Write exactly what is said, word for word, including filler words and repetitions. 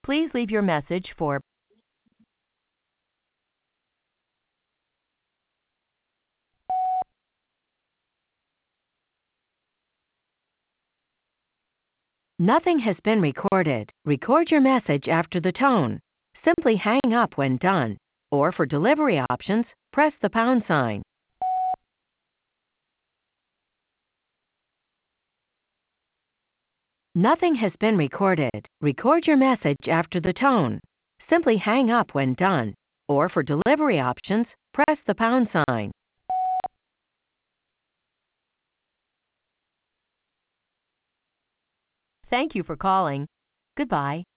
Please leave your message for Nothing has been recorded. Record your message after the tone. Simply hang up when done. Or for delivery options, press the pound sign. Nothing has been recorded. Record your message after the tone. Simply hang up when done. Or for delivery options, press the pound sign. Thank you for calling. Goodbye.